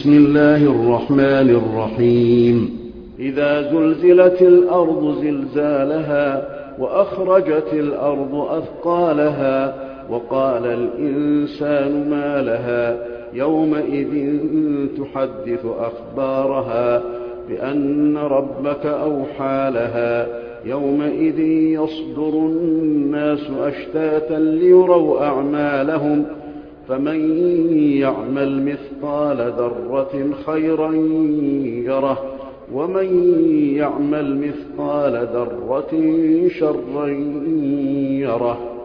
بسم الله الرحمن الرحيم إذا زلزلت الأرض زلزالها وأخرجت الأرض أثقالها وقال الإنسان ما لها يومئذ تحدث أخبارها بأن ربك أوحى لها يومئذ يصدر الناس أشتاتا ليروا أعمالهم فمن يعمل مثقال ذرة خيرا يره ومن يعمل مثقال ذرة شرا يره